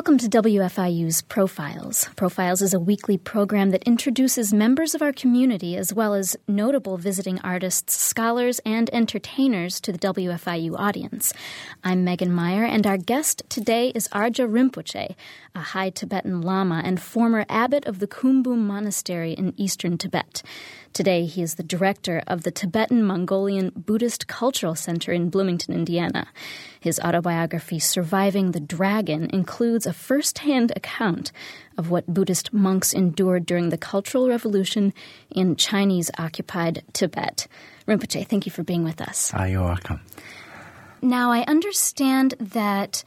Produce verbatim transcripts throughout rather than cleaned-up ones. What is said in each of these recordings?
Welcome to W F I U's Profiles. Profiles is a weekly program that introduces members of our community as well as notable visiting artists, scholars, and entertainers to the W F I U audience. I'm Megan Meyer, and our guest today is Arja Rinpoche, a High Tibetan Lama and former abbot of the Kumbum Monastery in eastern Tibet. Today, he is the director of the Tibetan-Mongolian Buddhist Cultural Center in Bloomington, Indiana. His autobiography, Surviving the Dragon, includes a first-hand account of what Buddhist monks endured during the Cultural Revolution in Chinese-occupied Tibet. Rinpoche, thank you for being with us. Ah, you're welcome. Now, I understand that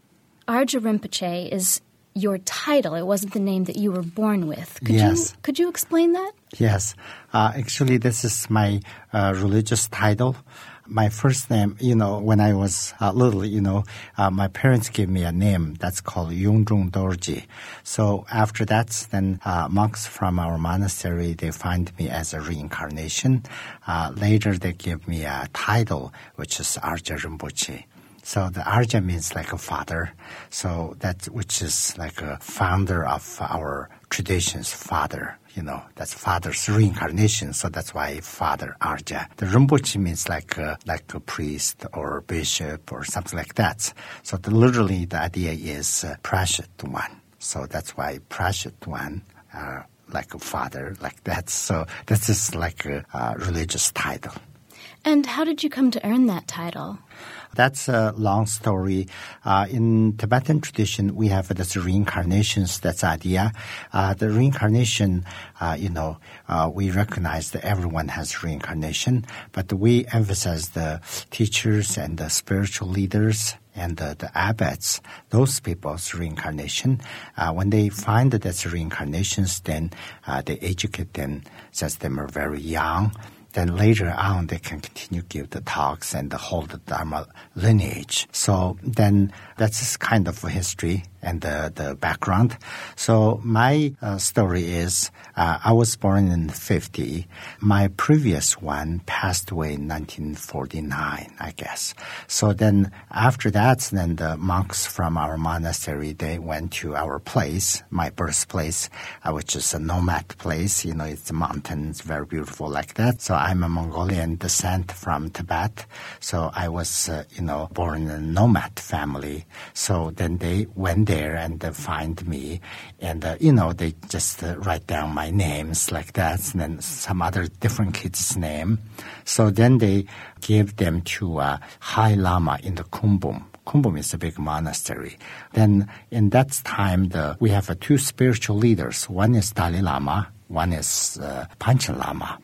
Arja Rinpoche is your title. It wasn't the name that you were born with. Could yes. You, could you explain that? Yes. Uh, actually, this is my uh, religious title. My first name, you know, when I was uh, little, you know, uh, my parents gave me a name that's called Yongzhong Dorji. So after that, then uh, monks from our monastery, they find me as a reincarnation. Uh, later, they give me a title, which is Arja Rinpoche. So the Arja means like a father, so that which is like a founder of our traditions, father, you know, that's father's reincarnation, so that's why Father Arja. The Rinpoche means like a, like a priest or bishop or something like that. So the, literally the idea is uh, Prashat one, so that's why Prashat one, uh, like a father, like that. So this is like a uh, religious title. And how did you come to earn that title? That's a long story. Uh, in Tibetan tradition, we have this reincarnations, that's idea. Uh, the reincarnation, uh, you know, uh, we recognize that everyone has reincarnation, but we emphasize the teachers and the spiritual leaders and the, the abbots, those people's reincarnation. Uh, when they find that that's reincarnations, then uh, they educate them since they are very young. Then later on, they can continue to give the talks and hold the Dharma lineage. So then that's kind of a history and the, the background. So my uh, story is uh, I was born in fifty. My previous one passed away in nineteen forty-nine, I guess. So then after that, then the monks from our monastery, they went to our place, my birthplace, uh, which is a nomad place. You know, it's mountains, very beautiful like that. So I'm a Mongolian descent from Tibet. So I was, uh, you know, born in a nomad family. So then they went there and uh, find me. And, uh, you know, they just uh, write down my names like that, and then some other different kids' name. So then they gave them to uh, High Lama in the Kumbum. Kumbum is a big monastery. Then in that time, the, we have uh, two spiritual leaders. One is Dalai Lama, one is uh, Panchen Lama.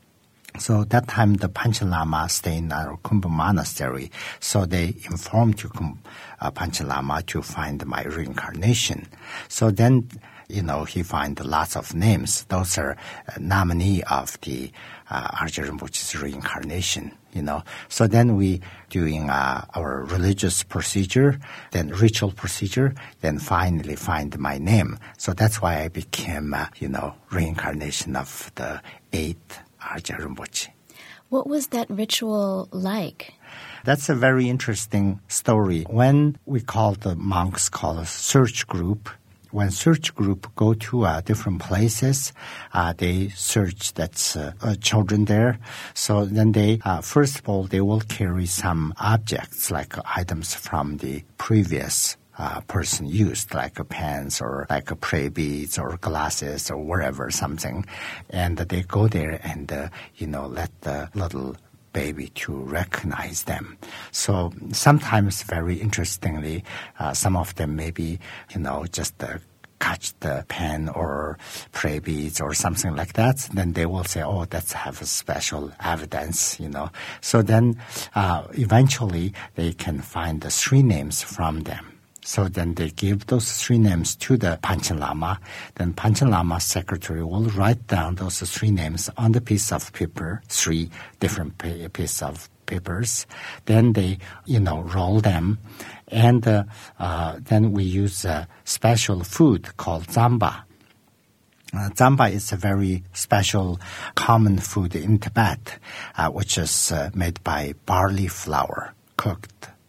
So that time, the Panchen Lama stayed in our Kumbum monastery. So they informed to Kum, uh, Panchen Lama to find my reincarnation. So then, you know, he find lots of names. Those are uh, nominee of the uh, Arja Rinpoche's reincarnation, you know. So then we doing uh, our religious procedure, then ritual procedure, then finally find my name. So that's why I became, uh, you know, reincarnation of the eighth Arja Rinpoche. What was that ritual like? That's a very interesting story. When we call the monks call a search group, when search group go to uh, different places, uh, they search that's uh, uh, children there. So then they, uh, first of all, they will carry some objects like items from the previous Uh, person used, like a pens or like a prayer beads or glasses or whatever, something. And they go there and, uh, you know, let the little baby to recognize them. So sometimes, very interestingly, uh, some of them maybe, you know, just uh, catch the pen or prayer beads or something like that. Then they will say, oh, that's have a special evidence, you know. So then uh, eventually they can find the three names from them. So then they give those three names to the Panchen Lama. Then Panchen Lama's secretary will write down those three names on the piece of paper, three different pieces of papers. Then they, you know, roll them. And uh, uh, then we use a special food called zamba. Uh, zamba is a very special common food in Tibet, uh, which is uh, made by barley flour, cooked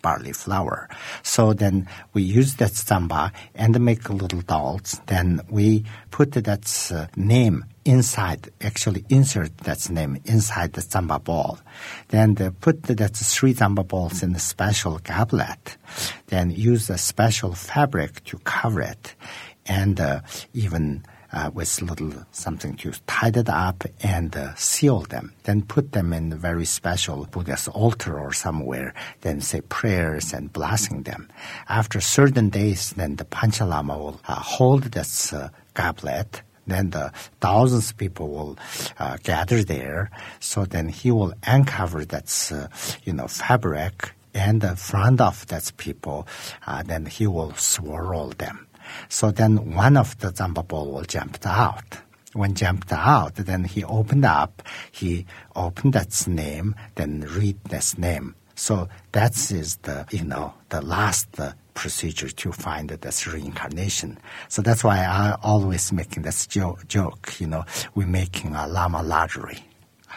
barley flour. So then we use that tsamba and make little dolls. Then we put that uh, name inside, actually insert that name inside the tsamba ball. Then uh, put that three tsamba balls in a special goblet. Then use a special fabric to cover it, and uh, even Uh, with little something to tie it up and uh, seal them. Then put them in a very special Buddhist altar or somewhere. Then say prayers and blessing them. After certain days, then the Panchalama will uh, hold this uh, goblet. Then the thousands of people will uh, gather there. So then he will uncover that, uh, you know, fabric and the front of that people. Uh, then he will swirl them. So then one of the tsamba ball will jump out. When jumped out, then he opened up. He opened that name, then read this name. So that is the, you know, the last uh, procedure to find this reincarnation. So that's why I always making this jo- joke, you know, we're making a Lama lottery.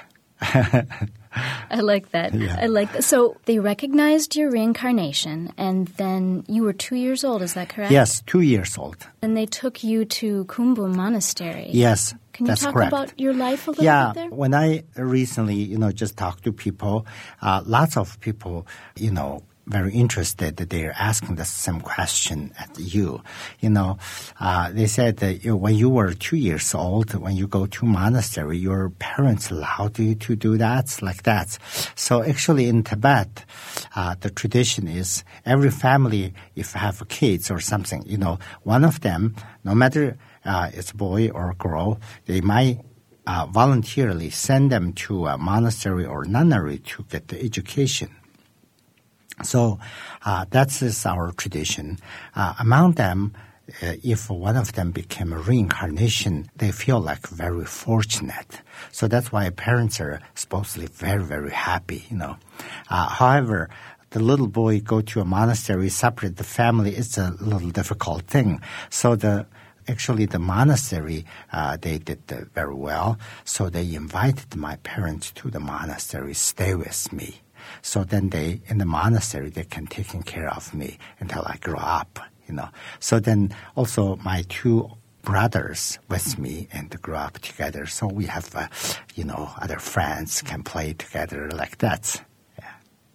I like that. Yeah. I like that. So they recognized your reincarnation, and then you were two years old, is that correct? Yes, two years old. And they took you to Kumbum Monastery. Yes, Can you that's talk correct. about your life a little yeah, bit there? When I recently, you know, just talked to people, uh, lots of people, you know, very interested that they're asking the same question at you. You know, uh, they said that you know, when you were two years old, when you go to monastery, your parents allowed you to do that, like that. So actually in Tibet, uh, the tradition is every family, if have kids or something, you know, one of them, no matter uh, it's a boy or a girl, they might uh, voluntarily send them to a monastery or nunnery to get the education. So uh, that is our tradition. Uh, among them, uh, if one of them became a reincarnation, they feel like very fortunate. So that's why parents are supposedly very, very happy, you know. Uh, however, the little boy go to a monastery, separate the family, it's a little difficult thing. So the Actually, the monastery, uh, they did uh, very well. So they invited my parents to the monastery, stay with me. So then they, in the monastery, they can take care of me until I grow up, you know. So then also my two brothers with me and grow up together. So we have, uh, you know, other friends can play together like that. Yeah.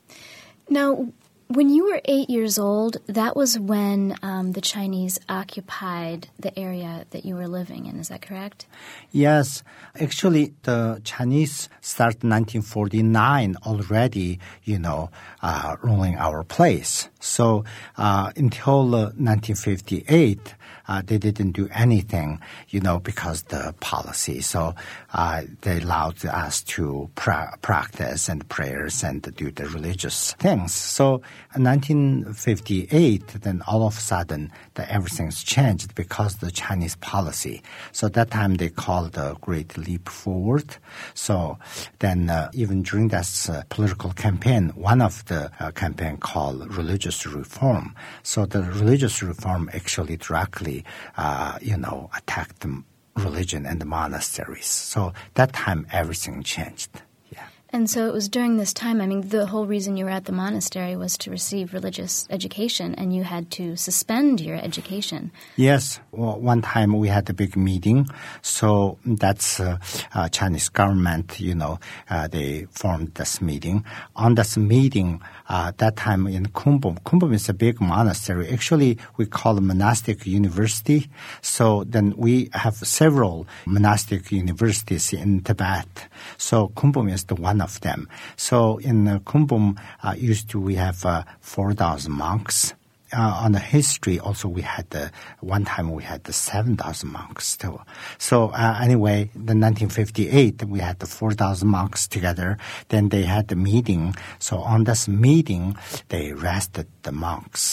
Now, when you were eight years old, that was when um, the Chinese occupied the area that you were living in. Is that correct? Yes. Actually, the Chinese started nineteen forty-nine already, you know, uh, ruling our place. So uh, until uh, nineteen fifty-eight, uh, they didn't do anything, you know, because the policy. So uh, they allowed us to pra- practice and prayers and do the religious things. So in nineteen fifty-eight, then all of a sudden, the, everything's changed because of the Chinese policy. So that time they called the Great Leap Forward. So then uh, even during that uh, political campaign, one of the uh, campaign called religious reform. So the religious reform actually directly, uh, you know, attacked the religion and the monasteries. So that time everything changed. And so it was during this time, I mean, the whole reason you were at the monastery was to receive religious education, and you had to suspend your education. Yes. Well, one time we had a big meeting. So that's uh, uh, Chinese government, you know, uh, they formed this meeting. On this meeting, uh, that time in Kumbum, Kumbum is a big monastery. Actually, we call it monastic university. So then we have several monastic universities in Tibet. So Kumbum is the one of them. So in uh, Kumbum, uh, used to we have uh, four thousand monks. Uh, on the history, also we had the one time we had the seven thousand monks too. So uh, anyway, the nineteen fifty-eight we had the four thousand monks together. Then they had the meeting. So on this meeting, they arrested the monks.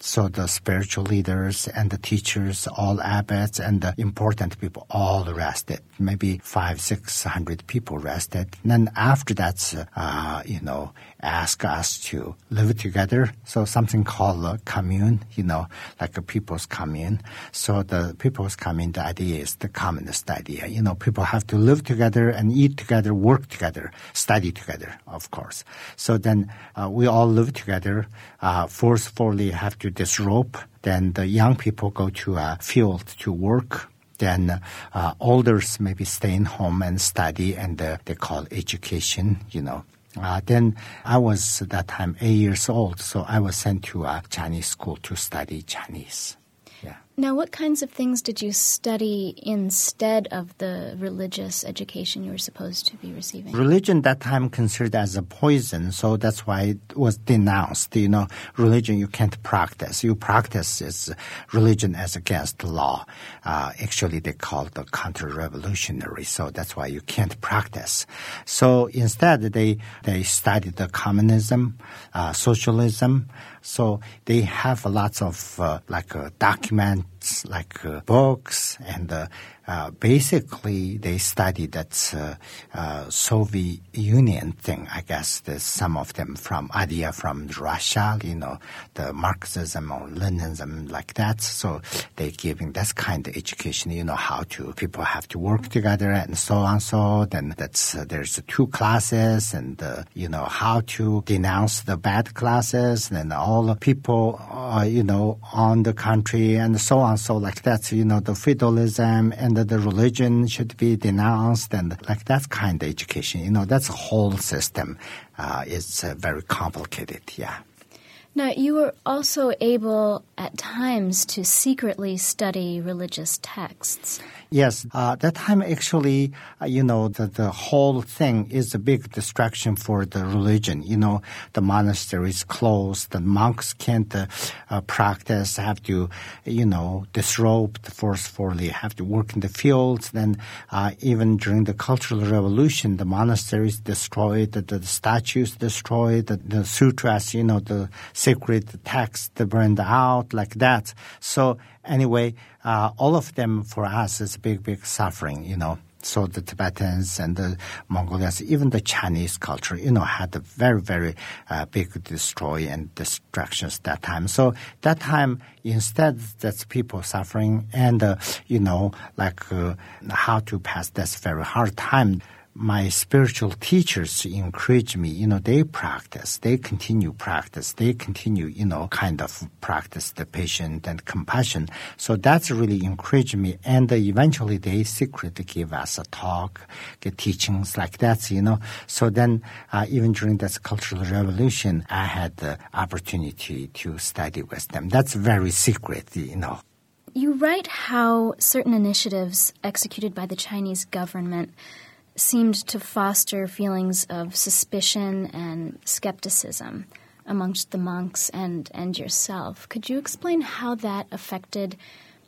So the spiritual leaders and the teachers, all abbots and the important people, all arrested. Maybe five, six hundred people arrested. And then after that, uh, you know, ask us to live together. So something called a commune, you know, like a people's commune. So the people's commune, the idea is the communist idea. You know, people have to live together and eat together, work together, study together, of course. So then uh, we all live together, uh, forcefully have to disrobe. Then the young people go to a field to work. Then uh, elders maybe stay in home and study, and uh, they call education, you know. Uh, then I was at that time eight years old, so I was sent to a Chinese school to study Chinese. Yeah. Now, what kinds of things did you study instead of the religious education you were supposed to be receiving? Religion that time considered as a poison, so that's why it was denounced. You know, religion you can't practice. You practice is religion as against the law. Uh, actually, they call it the counter-revolutionary, so that's why you can't practice. So instead, they they studied the communism, uh, socialism. So they have lots of uh, like uh, documents, like uh, books, and uh, uh, basically they study that uh, uh, Soviet Union thing. I guess there's some of them from idea from Russia, you know, the Marxism or Leninism like that. So they're giving that kind of education, you know, how to people have to work together and so on. So then that's uh, there's two classes, and uh, you know how to denounce the bad classes, and all the people, uh, you know, on the country and so on. So like that, you know, the feudalism and the, the religion should be denounced, and like that kind of education. You know, that's a whole system. Uh, it's uh, very complicated, yeah. Now, you were also able at times to secretly study religious texts. Yes, uh, that time actually, uh, you know, the, the whole thing is a big distraction for the religion. You know, the monastery is closed, the monks can't uh, uh, practice, have to, you know, disrobe forcefully, have to work in the fields. Then uh, even during the Cultural Revolution, the monasteries destroyed, the, the statues destroyed, the, the sutras, you know, the sacred texts burned out like that. So anyway, uh, all of them for us is big, big suffering, you know. So the Tibetans and the Mongolians, even the Chinese culture, you know, had a very, very uh, big destroy and destructions that time. So that time, instead, that's people suffering and, uh, you know, like uh, how to pass this very hard time. My spiritual teachers encourage me, you know, they practice, they continue practice, they continue, you know, kind of practice the patience and compassion. So that's really encouraged me. And uh, eventually they secretly give us a talk, get teachings like that, you know. So then uh, even during this Cultural Revolution, I had the opportunity to study with them. That's very secret, you know. You write how certain initiatives executed by the Chinese government seemed to foster feelings of suspicion and skepticism amongst the monks and, and yourself. Could you explain how that affected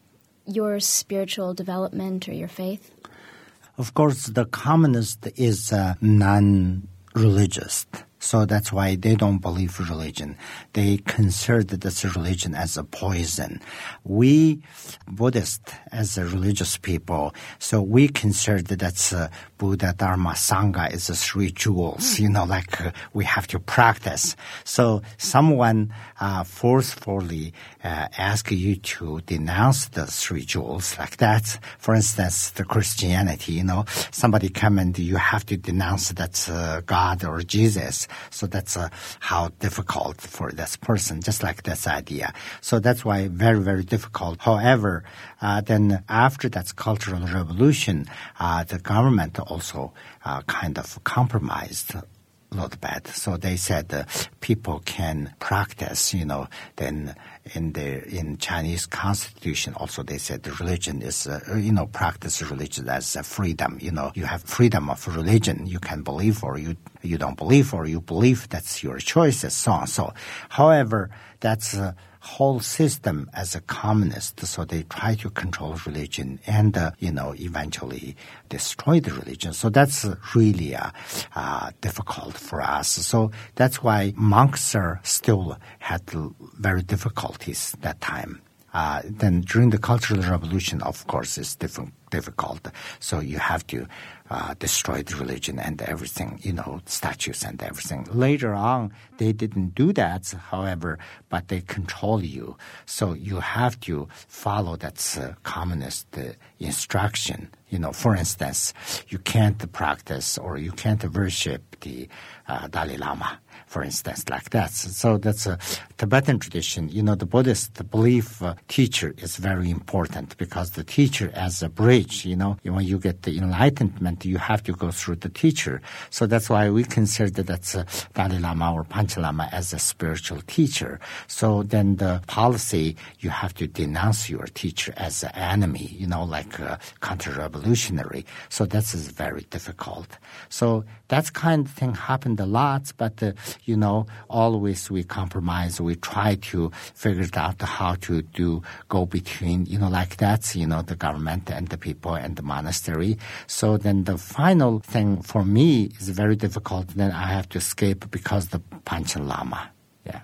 your spiritual development or your faith? Of course, the communist is uh, non-religious. So that's why they don't believe religion. They consider this religion as a poison. We Buddhists, as a religious people, so we consider that uh, Buddha, Dharma, Sangha is the three jewels, you know, like uh, we have to practice. So someone uh, forcefully uh, asks you to denounce the three jewels like that. For instance, the Christianity, you know, somebody come and you have to denounce that uh, God or Jesus. So that's uh, how difficult for this person, just like this idea. So that's why very, very difficult. However, uh, then after that Cultural Revolution, uh, the government also uh, kind of compromised a little bit. So they said uh, people can practice, you know, then in the in Chinese constitution also they said the religion is, uh, you know, practice religion as a freedom. You know, you have freedom of religion. You can believe or you you don't believe, or you believe, that's your choice, and so on. So, however, that's a whole system as a communist. So they try to control religion and, uh, you know, eventually destroy the religion. So that's really uh, uh, difficult for us. So that's why monks are still had very difficulties that time. Uh, then during the Cultural Revolution, of course, it's different, difficult. So you have to uh, destroy the religion and everything, you know, statues and everything. Later on, they didn't do that, however, but they control you. So you have to follow that uh, communist uh, instruction. You know, for instance, you can't practice or you can't worship the uh, Dalai Lama, for instance, like that. So that's a Tibetan tradition. You know, the Buddhist belief uh, teacher is very important because the teacher as a bridge, you know, when you get the enlightenment, you have to go through the teacher. So that's why we consider that uh, Dalai Lama or Panchen Lama as a spiritual teacher. So then the policy, you have to denounce your teacher as an enemy, you know, like uh, counter-revolutionary. So that's very difficult. So that kind of thing happened a lot, but uh, you know, always we compromise. We try to figure out how to do go between, you know, like that, you know, the government and the people and the monastery. So then the final thing for me is very difficult. Then I have to escape because the Panchen Lama. Yeah.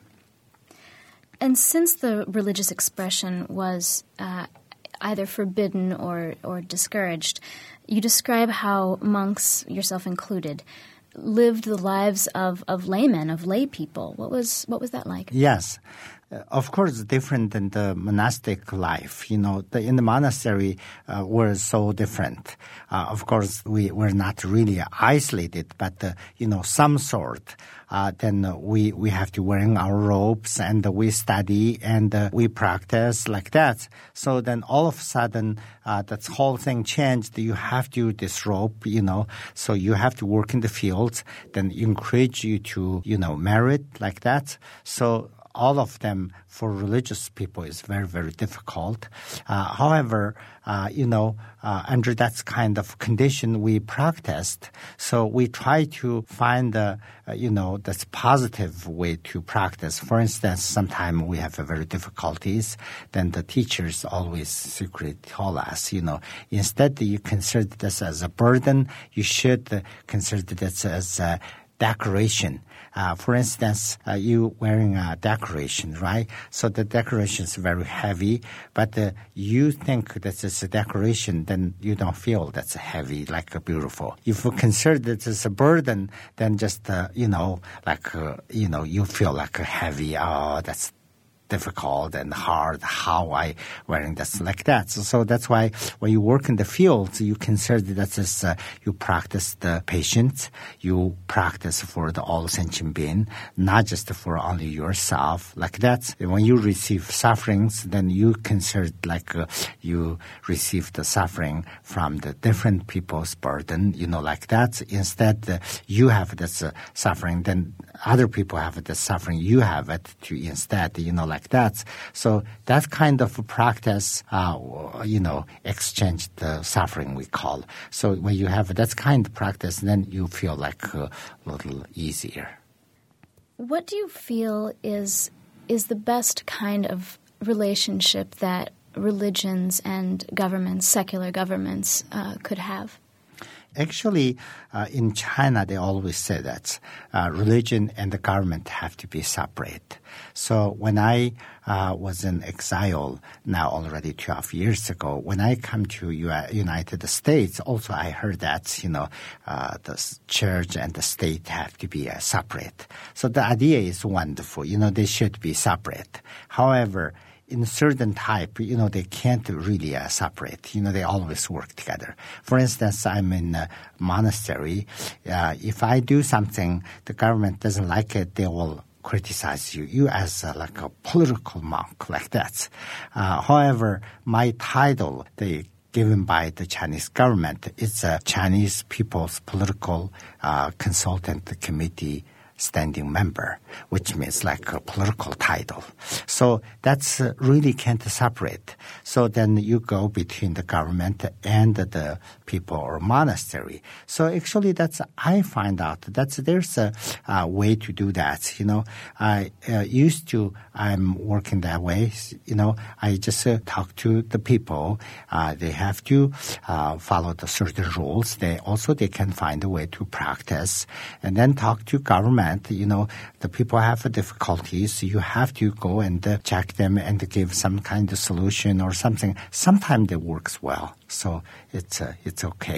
And since the religious expression was uh, either forbidden or, or discouraged, you describe how monks, yourself included, lived the lives of, of laymen, of lay people. What was what was that like? Yes. Uh, of course, different than the monastic life. You know, the, in the monastery, uh, we're so different. Uh, of course, we were not really isolated, but, uh, you know, some sort. Uh, then uh, we, we have to wearing our robes and uh, we study and uh, we practice like that. So then all of a sudden, uh, that whole thing changed. You have to disrobe, you know, so you have to work in the fields. Then encourage you to, you know, merit like that. So all of them for religious people is very, very difficult. Uh, however, uh, you know, uh, under that kind of condition we practiced. So we try to find, uh, uh, you know, that's positive way to practice. For instance, sometimes we have uh, very difficulties. Then the teachers always secretly tell us, you know, instead you consider this as a burden, you should uh, consider this as a decoration. Uh, for instance, uh, you wearing a decoration, right? So the decoration is very heavy, but uh, you think that it's a decoration, then you don't feel that's heavy, like uh, beautiful. If you consider that it's a burden, then just, uh, you know, like, uh, you know, you feel like a heavy, oh, that's difficult and hard, how I wearing this like that. So, so that's why when you work in the field, you consider that as, uh, you practice the patient, you practice for the all sentient being, not just for only yourself, like that. When you receive sufferings, then you consider like uh, you receive the suffering from the different people's burden, you know, like that. Instead, uh, you have this uh, suffering, then other people have the suffering, you have it to instead, you know, like that. So that kind of practice, uh, you know, exchange the suffering we call. So when you have that kind of practice, then you feel like a little easier. What do you feel is is the best kind of relationship that religions and governments, secular governments, uh, could have? Actually, uh, in China, they always say that uh, religion and the government have to be separate. So when I uh, was in exile now already twelve years ago, when I come to U- United States, also I heard that, you know, uh, the church and the state have to be uh, separate. So the idea is wonderful. You know, they should be separate. However, in certain type, you know, they can't really uh, separate. You know, they always work together. For instance, I'm in a monastery. Uh, if I do something, the government doesn't like it, they will criticize you, you as uh, like a political monk, like that. Uh, however, my title, the given by the Chinese government, is a Chinese People's Political uh, Consultant Committee standing member, which means like a political title. So that's uh, really can't separate. So then you go between the government and the people or monastery. So actually that's, I find out that's, there's a uh, way to do that. You know, I uh, used to, I'm working that way. You know, I just uh, talk to the people. Uh, they have to uh, follow the certain rules. They also, they can find a way to practice and then talk to government. You know, the people have difficulties. You have to go and uh, check them and give some kind of solution or something. Sometimes it works well. So it's uh, it's okay.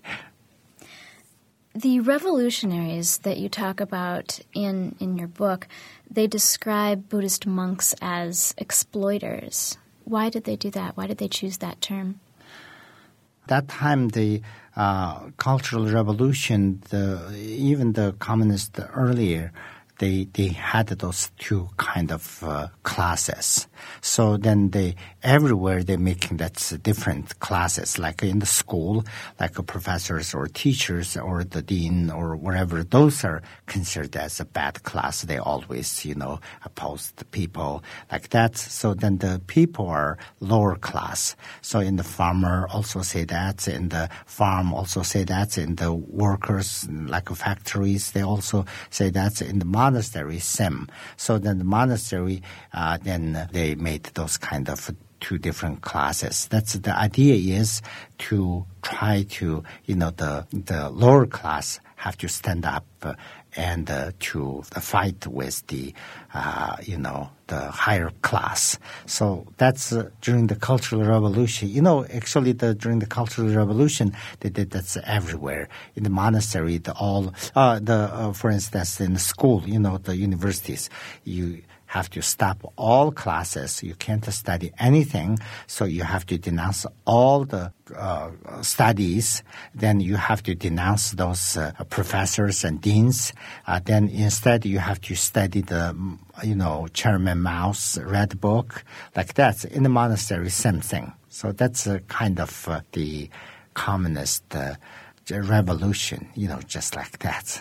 The revolutionaries that you talk about in, in your book, they describe Buddhist monks as exploiters. Why did they do that? Why did they choose that term? That time, the uh, Cultural Revolution, the, even the communists earlier, they they had those two kind of uh, classes. So then they everywhere they're making that different classes, like in the school, like professors or teachers or the dean or whatever. Those are considered as a bad class. They always, you know, oppose the people like that. So then the people are lower class. So in the farmer also say that, in the farm also say that, in the workers like factories they also say that, in the monastery same. So then the monastery uh, then they made those kind of two different classes. That's the idea is to try to, you know, the the lower class have to stand up uh, and uh, to fight with the, uh, you know, the higher class. So that's uh, during the Cultural Revolution. You know, actually, the, during the Cultural Revolution, they did that's everywhere. In the monastery, the all, uh, the uh, for instance, in the school, you know, the universities, you have to stop all classes. You can't study anything, so you have to denounce all the uh, studies. Then you have to denounce those uh, professors and deans. Uh, then instead you have to study the, you know, Chairman Mao's Red Book, like that. In the monastery, same thing. So that's uh, kind of uh, the communist uh, revolution, you know, just like that.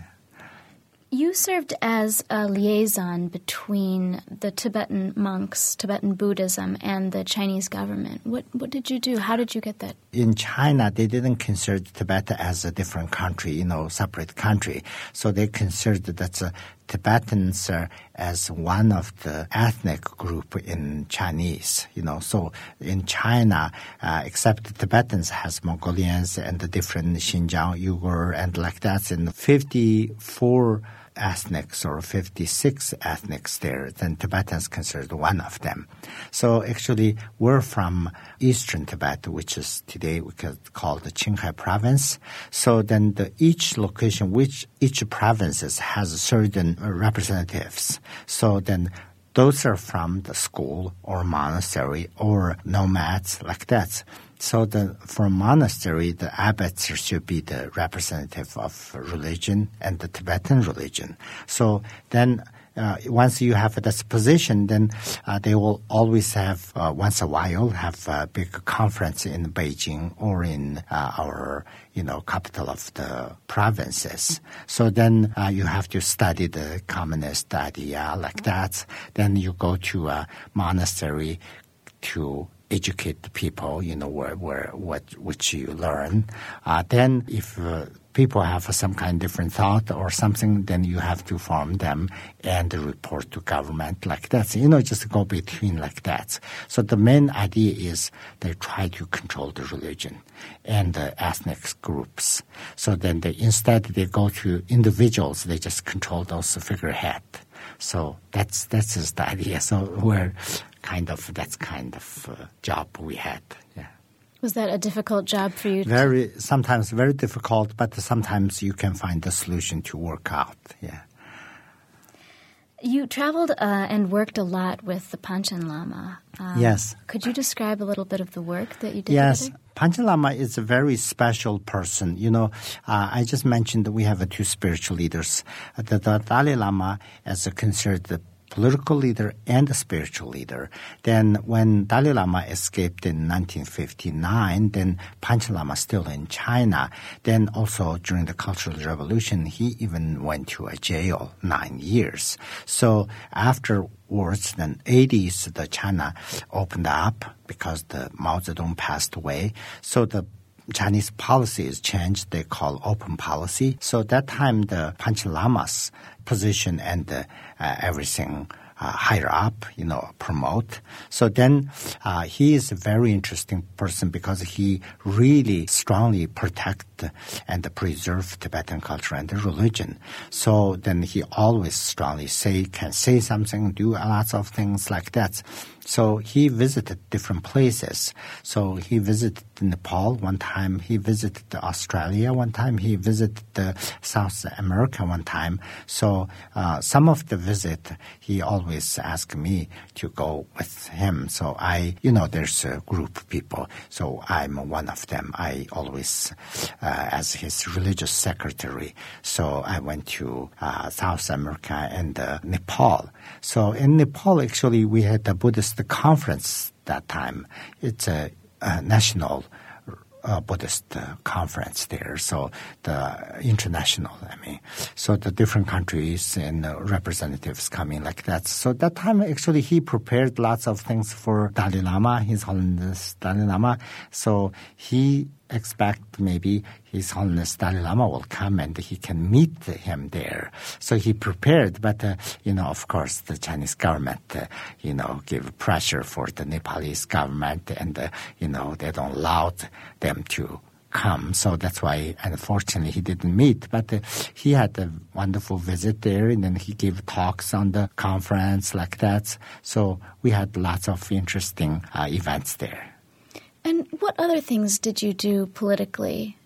You served as a liaison between the Tibetan monks, Tibetan Buddhism, and the Chinese government. What what did you do? How did you get that? In China, they didn't consider Tibet as a different country, you know, separate country. So they considered that uh, Tibetans are as one of the ethnic group in Chinese, you know. So in China, uh, except the Tibetans has Mongolians and the different Xinjiang, Uyghur, and like that. In fifty-four ethnics or fifty-six ethnics there, then Tibetans considered one of them. So actually, we're from eastern Tibet, which is today we could call the Qinghai province. So then the, each location, which each provinces has certain representatives. So then those are from the school or monastery or nomads like that. So the, for a monastery, the abbots should be the representative of religion and the Tibetan religion. So then uh, once you have this position, then uh, they will always have, uh, once a while, have a big conference in Beijing or in uh, our, you know, capital of the provinces. So then uh, you have to study the communist idea like that. Then you go to a monastery to educate the people, you know, where, where what which you learn. Uh, then if uh, people have some kind of different thought or something, then you have to form them and report to government like that. So, you know, just go between like that. So the main idea is they try to control the religion and the ethnic groups. So then they instead they go to individuals, they just control those figurehead. So that's that's just the idea. So we're kind of that's kind of uh, job we had. Yeah. Was that a difficult job for you? Very sometimes very difficult, but sometimes you can find a solution to work out. Yeah. You traveled uh, and worked a lot with the Panchen Lama. Um, yes. Could you describe a little bit of the work that you did? Yes. Together? Panchen Lama is a very special person. You know, uh, I just mentioned that we have uh, two spiritual leaders. Uh, the, the Dalai Lama is considered the political leader and a spiritual leader. Then when Dalai Lama escaped in nineteen fifty-nine, then Panchen Lama still in China. Then also during the Cultural Revolution, he even went to a jail nine years. So afterwards, then eighties, the China opened up because the Mao Zedong passed away. So the Chinese policy is changed. They call open policy. So that time, the Panchen Lama's position and uh, uh, everything uh, higher up, you know, promote. So then uh, he is a very interesting person because he really strongly protect and preserve Tibetan culture and the religion. So then he always strongly say, can say something, do lots of things like that. So he visited different places. So he visited Nepal one time. He visited Australia one time. He visited uh, South America one time. So uh, some of the visit, he always asked me to go with him. So I, you know, there's a group of people. So I'm one of them. I always, uh, as his religious secretary. So I went to uh, South America and uh, Nepal. So in Nepal, actually, we had a Buddhist conference that time. It's a, a national uh, Buddhist uh, conference there. So the international, I mean, so the different countries and uh, representatives coming like that. So that time, actually, he prepared lots of things for Dalai Lama, His Holiness Dalai Lama. So he expect maybe His Holiness Dalai Lama will come and he can meet him there. So he prepared, but, uh, you know, of course, the Chinese government, uh, you know, give pressure for the Nepalese government and, uh, you know, they don't allow them to come. So that's why, unfortunately, he didn't meet. But uh, he had a wonderful visit there, and then he gave talks on the conference like that. So we had lots of interesting uh, events there. And what other things did you do politically?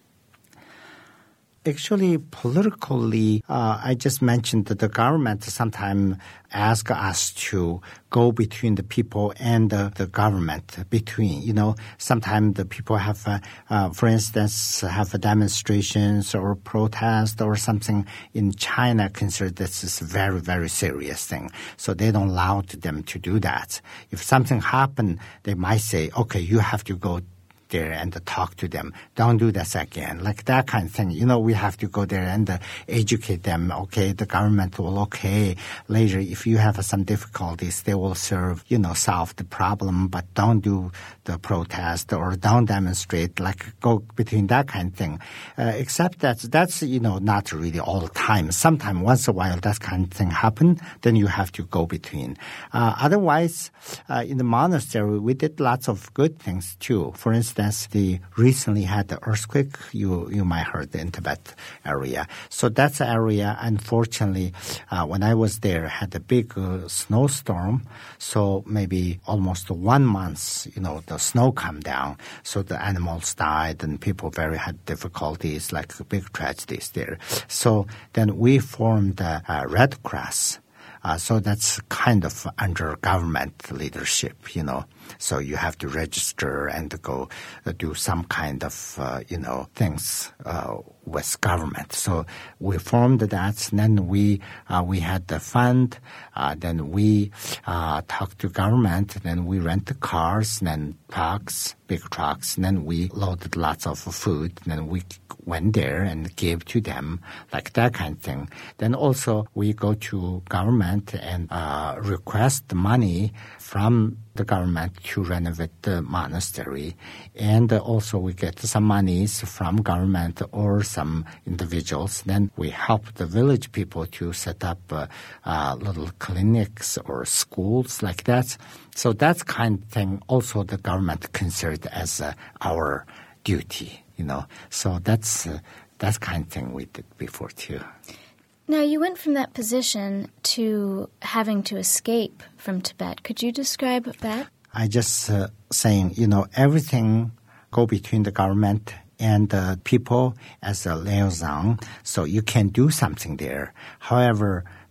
Actually, politically, uh, I just mentioned that the government sometimes ask us to go between the people and the, the government between. You know, sometimes the people have, uh, uh, for instance, have a demonstrations or protest or something in China considered this is a very, very serious thing. So they don't allow them to do that. If something happened, they might say, okay, you have to go there and uh, talk to them. Don't do this again. Like that kind of thing. You know, we have to go there and uh, educate them. Okay, the government will okay. Later, if you have uh, some difficulties, they will serve, you know, solve the problem, but don't do the protest or don't demonstrate, like go between that kind of thing. Uh, except that that's, you know, not really all the time. Sometimes, once in a while, that kind of thing happen, then you have to go between. Uh, otherwise, uh, in the monastery, we did lots of good things too. For instance, the recently had the earthquake. You you might heard in Tibet area. So that's the area. Unfortunately, uh, when I was there, had a big uh, snowstorm. So maybe almost one month, you know, the snow come down. So the animals died and people very had difficulties, like big tragedies there. So then we formed a, a Red Cross. Uh, so that's kind of under government leadership, you know. So you have to register and go uh, do some kind of, uh, you know, things uh, with government. So we formed that. And then we uh, we had the fund. Uh, then we uh, talked to government. Then we rent the cars, and then trucks, big trucks. And then we loaded lots of food. And then we went there and gave to them, like that kind of thing. Then also we go to government and uh, request money from the government to renovate the monastery. And uh, also we get some monies from government or some individuals. Then we help the village people to set up uh, uh, little clinics or schools like that. So that's kind of thing also the government considered as uh, our duty, you know. So that's uh, that's kind of thing we did before too. Now, you went from that position to having to escape from Tibet. Could you describe that? I just uh, saying, you know, everything go between the government and the uh, people as a liaison, so you can do something there. However,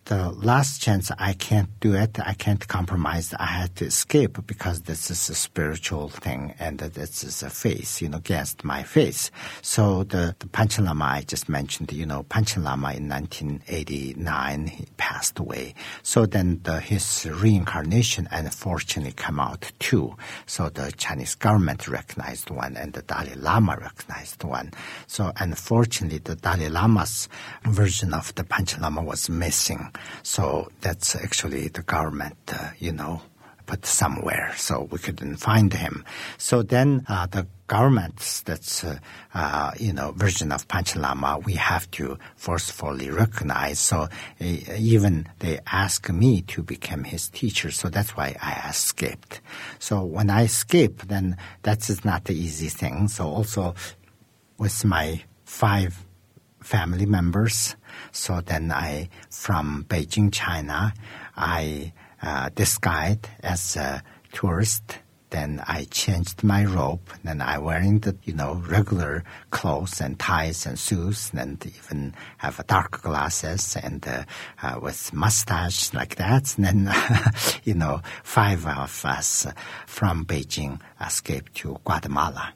the last chance, I can't do it. I can't compromise. I had to escape because this is a spiritual thing and this is a faith, you know, against my faith. So the, the Panchen Lama I just mentioned, you know, Panchen Lama in nineteen eighty-nine, he passed away. So then the, his reincarnation unfortunately came out too. So the Chinese government recognized one and the Dalai Lama recognized one. So unfortunately, the Dalai Lama's version of the Panchen Lama was missing. So that's actually the government, uh, you know, put somewhere. So we couldn't find him. So then uh, the government's that's, uh, uh, you know, version of Panchen Lama, we have to forcefully recognize. So uh, even they asked me to become his teacher. So that's why I escaped. So when I escape, then that's not the easy thing. So also with my five family members. So then I, from Beijing, China, I uh, disguised as a tourist. Then I changed my robe. Then I wearing the, you know, regular clothes and ties and shoes, and even have dark glasses and uh, uh, with mustache like that. And then, you know, five of us from Beijing escaped to Guatemala.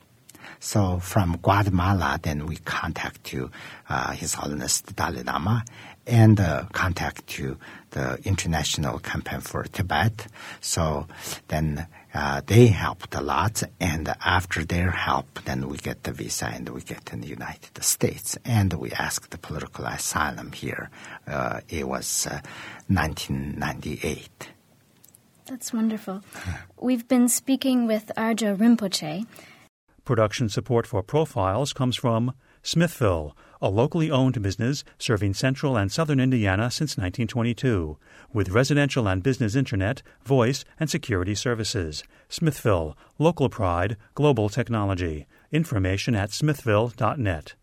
So from Guatemala, then we contact to uh, His Holiness the Dalai Lama and uh, contact to the International Campaign for Tibet. So then uh, they helped a lot, and after their help, then we get the visa and we get in the United States, and we ask the political asylum here. Uh, it was uh, nineteen ninety-eight. That's wonderful. We've been speaking with Arja Rinpoche. Production support for Profiles comes from Smithville, a locally owned business serving central and southern Indiana since nineteen twenty-two, with residential and business internet, voice, and security services. Smithville, local pride, global technology. Information at smithville dot net.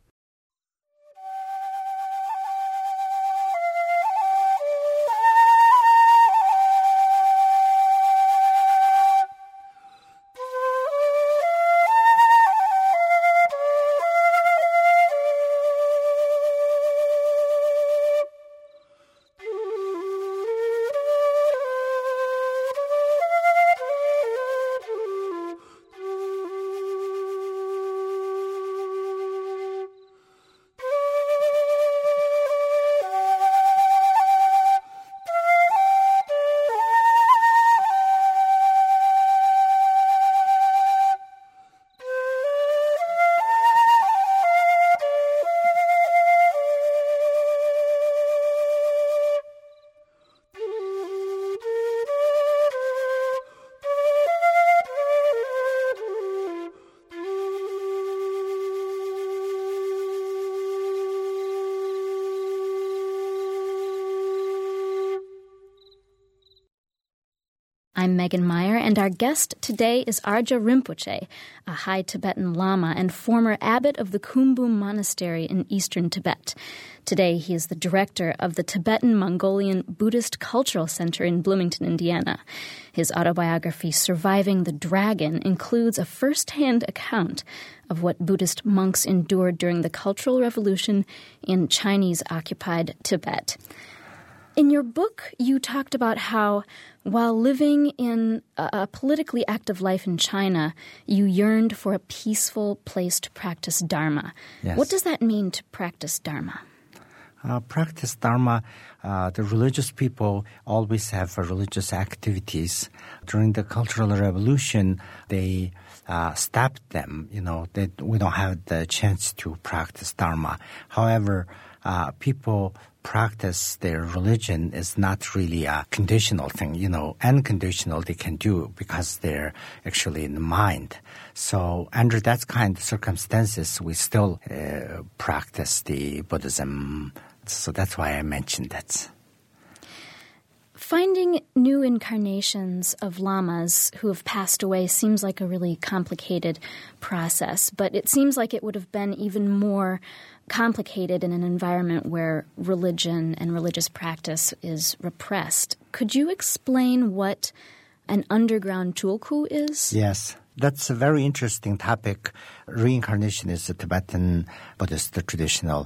I'm Megan Meyer, and our guest today is Arja Rinpoche, a High Tibetan Lama and former abbot of the Kumbum Monastery in eastern Tibet. Today, he is the director of the Tibetan-Mongolian Buddhist Cultural Center in Bloomington, Indiana. His autobiography, Surviving the Dragon, includes a first-hand account of what Buddhist monks endured during the Cultural Revolution in Chinese-occupied Tibet. In your book, you talked about how, while living in a politically active life in China, you yearned for a peaceful place to practice Dharma. Yes. What does that mean to practice Dharma? Uh, practice Dharma, uh, the religious people always have uh, religious activities. During the Cultural Revolution, they uh, stopped them. You know, they, we don't have the chance to practice Dharma. However, uh, people practice their religion is not really a conditional thing. You know, unconditional they can do because they're actually in the mind. So under that kind of circumstances, we still uh, practice the Buddhism. So that's why I mentioned that. Finding new incarnations of lamas who have passed away seems like a really complicated process, but it seems like it would have been even more complicated in an environment where religion and religious practice is repressed. Could you explain what an underground tulku is? Yes. That's a very interesting topic. Reincarnation is a Tibetan Buddhist traditional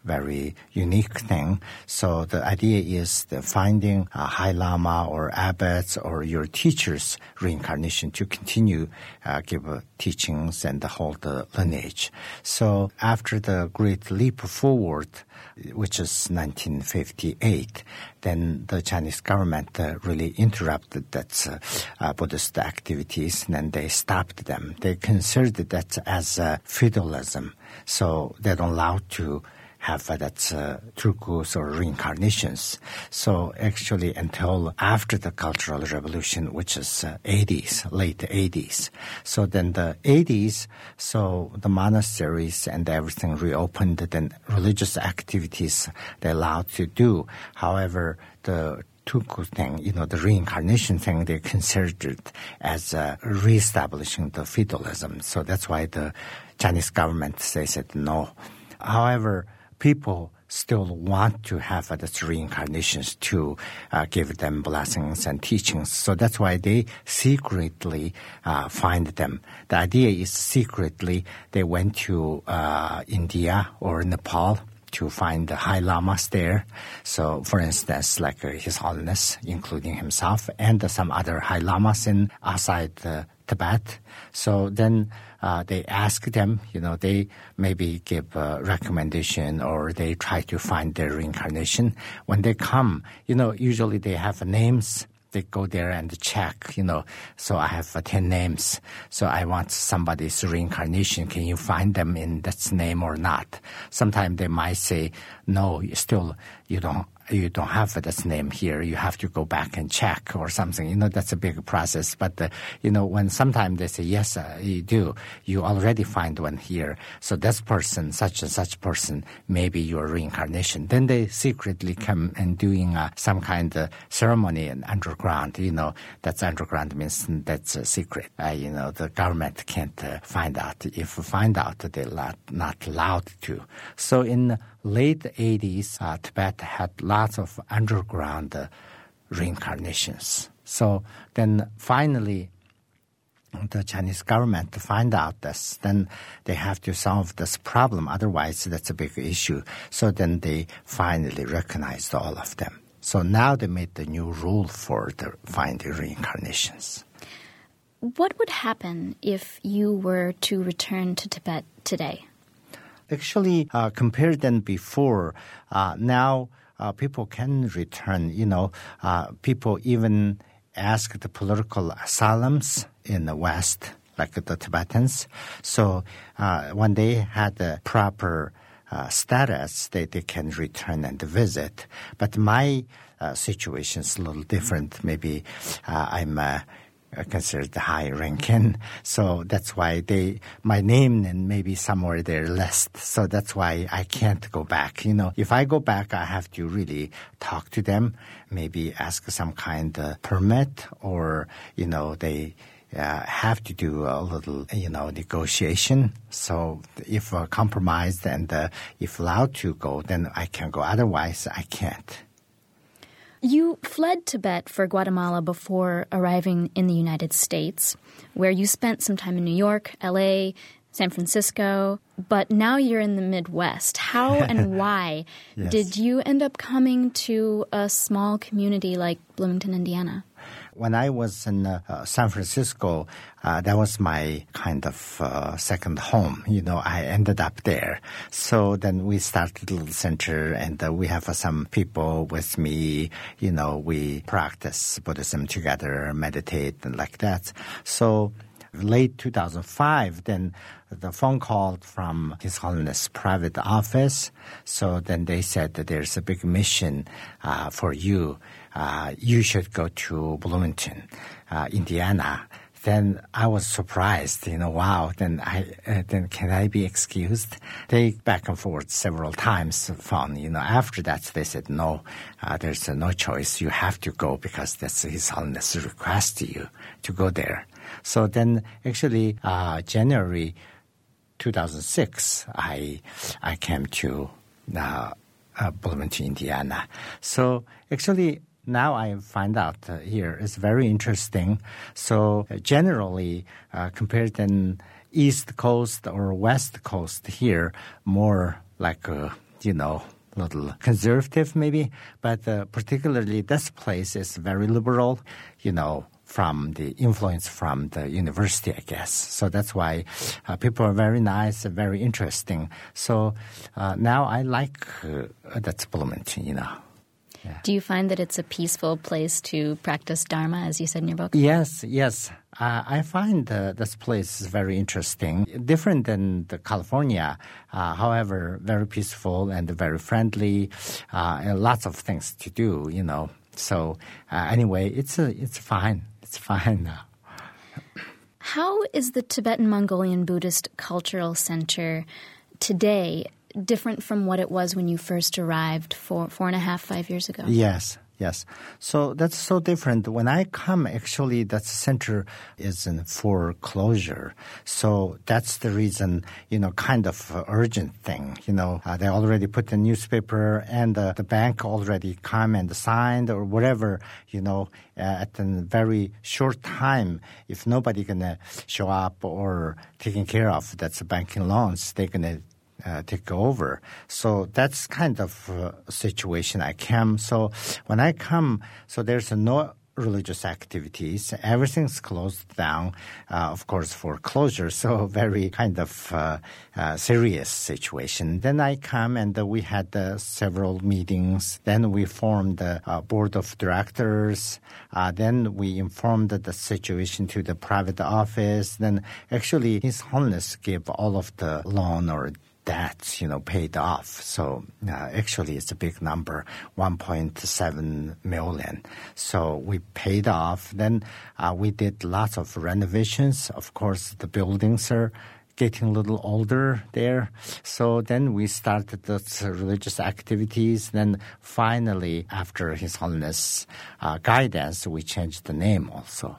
very unique thing. So the idea is the finding a High Lama or abbots or your teacher's reincarnation to continue uh, give uh, teachings and hold the lineage. So after the Great Leap Forward, which is nineteen fifty-eight, then the Chinese government uh, really interrupted that uh, uh, Buddhist activities, and then they stopped them. They considered that as uh, feudalism, so they don't allow to have uh, that uh, turkus or reincarnations. So actually until after the Cultural Revolution, which is uh, eighties, late eighties. So then the eighties, so the monasteries and everything reopened, then religious activities they allowed to do. However, the turku thing, you know, the reincarnation thing, they considered it as uh, reestablishing the feudalism. So that's why the Chinese government, they said no. However, people still want to have uh, these reincarnations to uh, give them blessings and teachings. So that's why they secretly uh, find them. The idea is secretly they went to uh, India or Nepal to find the High Lamas there. So, for instance, like uh, His Holiness, including himself, and uh, some other High Lamas in outside uh, Tibet. So then uh, they ask them, you know, they maybe give a recommendation or they try to find their reincarnation. When they come, you know, usually they have names. They go there and check, you know, so I have uh, ten names. So I want somebody's reincarnation. Can you find them in that name or not? Sometimes they might say, no, you still, you don't, you don't have this name here. You have to go back and check or something. You know, that's a big process. But, uh, you know, when sometimes they say, yes, uh, you do, you already find one here. So this person, such and such person, may be your reincarnation. Then they secretly come and doing uh, some kind of ceremony in underground. You know, that's underground means that's a secret. Uh, you know, the government can't uh, find out. If find out, they're not, not allowed to. So in late eighties, uh, Tibet had lots of underground uh, reincarnations. So then finally, the Chinese government find out this, then they have to solve this problem. Otherwise, that's a big issue. So then they finally recognized all of them. So now they made the new rule for the finding reincarnations. What would happen if you were to return to Tibet today? Actually, uh, compared than before, uh, now uh, people can return. You know, uh, people even ask the political asylums in the West, like the Tibetans. So uh, when they had the proper uh, status, they, they can return and visit. But my uh, situation is a little different. Maybe uh, I'm uh, considered high ranking, so that's why they my name and maybe somewhere they're list. So that's why I can't go back. You know, if I go back, I have to really talk to them, maybe ask some kind of permit, or you know they uh, have to do a little you know negotiation. So if uh, compromised and uh, if allowed to go, then I can go. Otherwise, I can't. You fled Tibet for Guatemala before arriving in the United States, where you spent some time in New York, L A, San Francisco, but now you're in the Midwest. How and why yes. did you end up coming to a small community like Bloomington, Indiana? When I was in uh, uh, San Francisco, uh, that was my kind of uh, second home. You know, I ended up there. So then we started a little center, and uh, we have uh, some people with me. You know, we practice Buddhism together, meditate, and like that. So late two thousand five, then the phone call from His Holiness private office. So then they said that there's a big mission uh, for you. Uh, you should go to Bloomington, uh, Indiana. Then I was surprised, you know, wow, then I, uh, then can I be excused? They back and forth several times phone, you know, after that they said, no, uh, there's uh, no choice. You have to go because that's His Holiness request to you to go there. So then actually, uh, January two thousand six, I, I came to, uh, uh, Bloomington, Indiana. So actually, now I find out uh, here it's very interesting. So uh, generally, uh, compared to East Coast or West Coast here, more like uh, you know, little conservative maybe, but uh, particularly this place is very liberal, you know, from the influence from the university, I guess. So that's why uh, people are very nice, very interesting. So uh, now I like uh, that's Bloomington, you know. Yeah. Do you find that it's a peaceful place to practice Dharma, as you said in your book? Yes, yes. Uh, I find uh, this place is very interesting, different than the California, uh, however, very peaceful and very friendly, uh, and lots of things to do, you know. So uh, anyway, it's uh, it's fine. It's fine. How is the Tibetan-Mongolian Buddhist Cultural Center today different from what it was when you first arrived four, four and a half, five years ago? Yes, yes. So that's so different. When I come, actually, that center is in foreclosure. So that's the reason, you know, kind of uh, urgent thing. You know, uh, they already put the newspaper and uh, the bank already come and signed or whatever, you know, uh, at a very short time. If nobody going to show up or taking care of that's banking loans, they're going to Uh, take over. So that's kind of uh, situation I came. So when I come, so there's uh, no religious activities. Everything's closed down, uh, of course, for closure. So very kind of uh, uh, serious situation. Then I come and uh, we had uh, several meetings. Then we formed the uh, board of directors. Uh, then we informed the situation to the private office. Then actually His Holiness gave all of the loan or debts, you know, paid off. So uh, actually it's a big number, one point seven million. So we paid off. Then uh, we did lots of renovations. Of course, the buildings are getting a little older there. So then we started those religious activities. Then finally, after His Holiness uh, guidance, we changed the name also.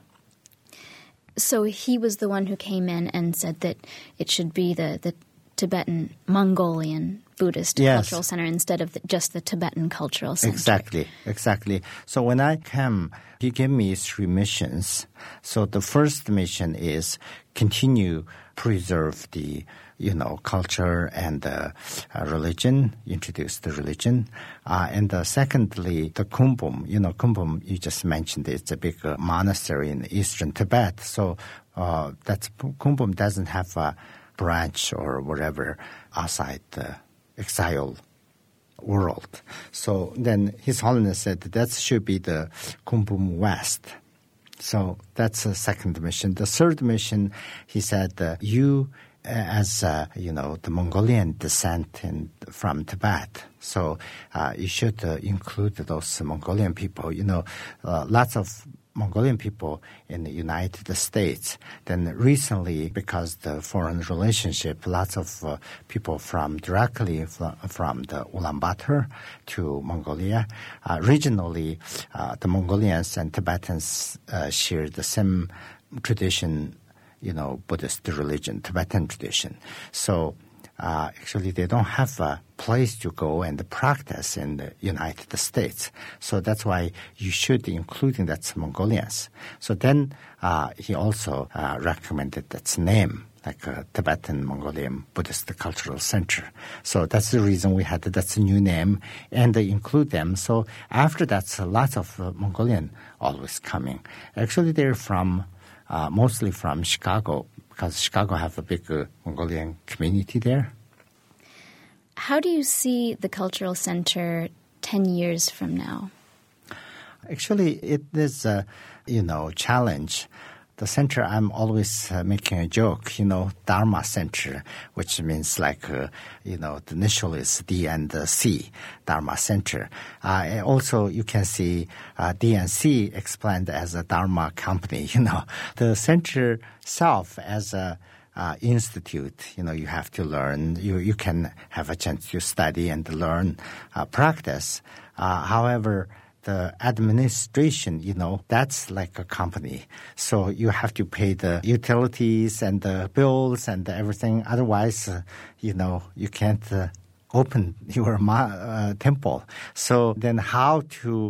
So he was the one who came in and said that it should be the, the Tibetan Mongolian Buddhist yes. Cultural Center instead of the, just the Tibetan Cultural Center. Exactly, exactly. So when I came, he gave me three missions. So the first mission is continue preserve the, you know, culture and uh, uh, religion, introduce the religion. Uh, and uh, secondly, the Kumbum. You know, Kumbum, you just mentioned it's a big uh, monastery in eastern Tibet. So uh, that's Kumbum doesn't have a branch or whatever outside the exile world. So then His Holiness said that should be the Kumbum West. So that's the second mission. The third mission, he said, uh, you as, uh, you know, the Mongolian descent in, from Tibet. So uh, you should uh, include those Mongolian people. You know, uh, lots of Mongolian people in the United States. Then recently, because the foreign relationship, lots of uh, people from directly from, from the Ulaanbaatar to Mongolia. Uh, regionally, uh, the Mongolians and Tibetans uh, share the same tradition, you know, Buddhist religion, Tibetan tradition. So uh, actually they don't have a place to go and practice in the United States. So that's why you should including that's Mongolians. So then uh, he also uh, recommended that's name, like a Tibetan Mongolian Buddhist Cultural Center. So that's the reason we had that's a new name and they include them. So after that, lots of uh, Mongolian always coming. Actually, they're from uh, mostly from Chicago because Chicago have a big uh, Mongolian community there. How do you see the cultural center ten years from now? Actually, it is a, you know, challenge. The center, I'm always uh, making a joke, you know, Dharma Center, which means like, uh, you know, the initial is D and uh, C, Dharma Center. Uh, and also, you can see uh, D and C explained as a Dharma company, you know. The center itself as a Uh, institute, you know, you have to learn. You you can have a chance to study and learn, uh, practice. Uh, however, the administration, you know, that's like a company. So you have to pay the utilities and the bills and everything. Otherwise, uh, you know, you can't uh, open your ma- uh, temple. So then how to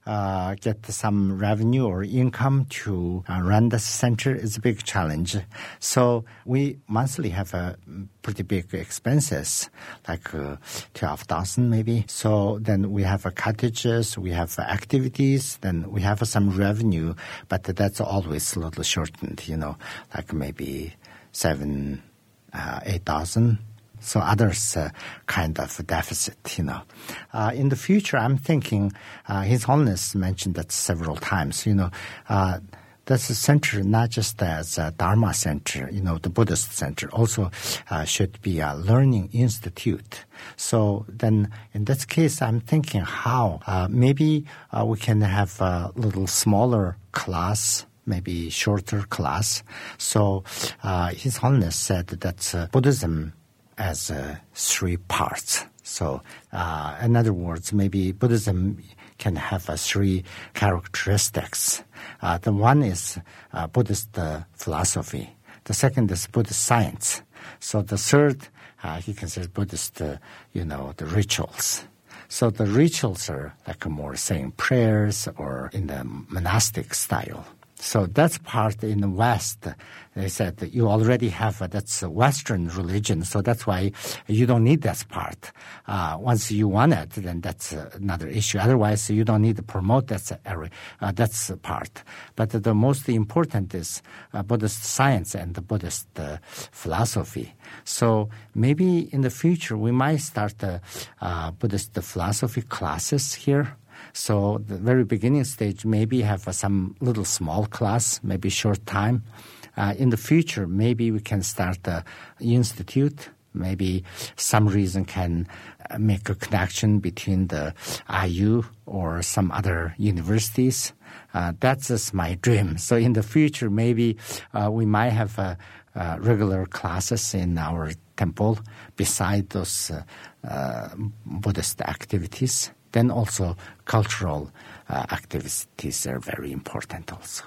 uh, get some revenue or income to uh, run the center is a big challenge. So we monthly have a pretty big expenses, like uh, twelve thousand maybe. So then we have uh, cottages, we have uh, activities, then we have uh, some revenue, but that's always a little shortened, you know, like maybe seven, uh, eight thousand. So others uh, kind of deficit, you know. Uh, in the future, I'm thinking, uh, His Holiness mentioned that several times, you know, uh, that's a center not just as a Dharma center, you know, the Buddhist center, also uh, should be a learning institute. So then in this case, I'm thinking how uh, maybe uh, we can have a little smaller class, maybe shorter class. So uh, His Holiness said that uh, Buddhism as uh, three parts. So, uh, in other words, maybe Buddhism can have uh, three characteristics. Uh, the one is uh, Buddhist uh, philosophy. The second is Buddhist science. So the third, uh, he considers Buddhist, uh, you know, the rituals. So the rituals are like more saying prayers or in the monastic style. So that's part in the West. They said that you already have, uh, that's a Western religion, so that's why you don't need that part. Uh, once you want it, then that's uh, another issue. Otherwise, you don't need to promote that area. Uh, that's a part. But uh, the most important is uh, Buddhist science and the Buddhist uh, philosophy. So maybe in the future, we might start uh, uh, Buddhist philosophy classes here. So the very beginning stage, maybe have uh, some little small class, maybe short time. Uh, in the future, maybe we can start an institute. Maybe some reason can uh, make a connection between the I U or some other universities. Uh, that's just my dream. So in the future, maybe uh, we might have uh, uh, regular classes in our temple beside those uh, uh, Buddhist activities. Then also cultural uh, activities are very important also.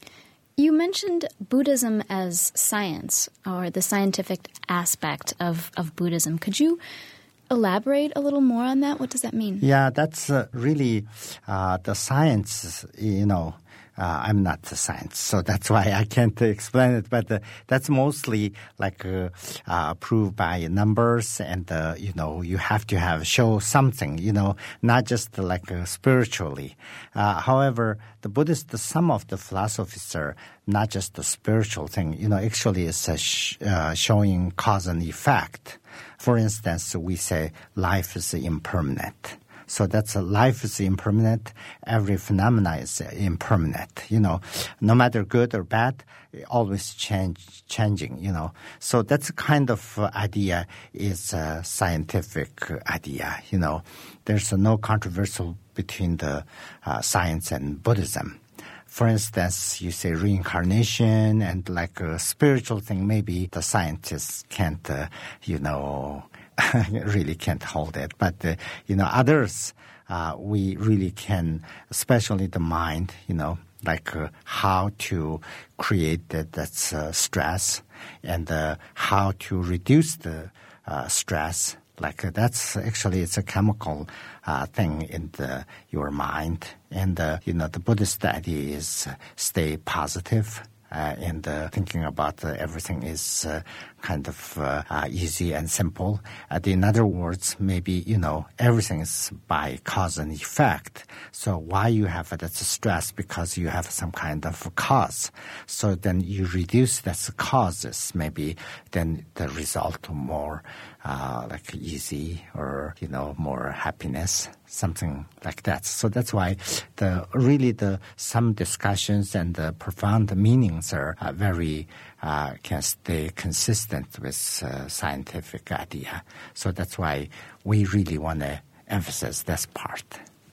You mentioned Buddhism as science, or the scientific aspect of, of Buddhism. Could you elaborate a little more on that? What does that mean? Yeah, that's uh, really uh, the science, you know. Uh, I'm not a science, so that's why I can't explain it. But uh, that's mostly like uh, uh, proved by numbers, and uh, you know you have to have show something, you know, not just uh, like uh, spiritually. Uh, however, the Buddhist, some of the philosophies are not just the spiritual thing. You know, actually, it's uh, sh- uh, showing cause and effect. For instance, we say life is impermanent. So that's a life is impermanent. Every phenomena is impermanent. You know, no matter good or bad, always change, changing. You know, so that's kind of uh, idea is a scientific idea. You know, there's uh, no controversial between the uh, science and Buddhism. For instance, you say reincarnation and like a spiritual thing. Maybe the scientists can't, uh, you know. really can't hold it. But, uh, you know, others, uh, we really can, especially the mind, you know, like uh, how to create that, that's uh, stress and uh, how to reduce the uh, stress. Like uh, that's actually, it's a chemical uh, thing in the, your mind. And, uh, you know, the Buddhist idea is uh, stay positive. Uh, and uh, thinking about uh, everything is uh, kind of uh, uh, easy and simple. Uh, in other words, maybe, you know, everything is by cause and effect. So why you have uh, that's a stress? Because you have some kind of cause. So then you reduce that causes, maybe then the result more uh, like easy or, you know, more happiness, something like that. So that's why the really the some discussions and the profound meanings are uh, very uh, can stay consistent with uh, scientific idea. So that's why we really want to emphasize this part.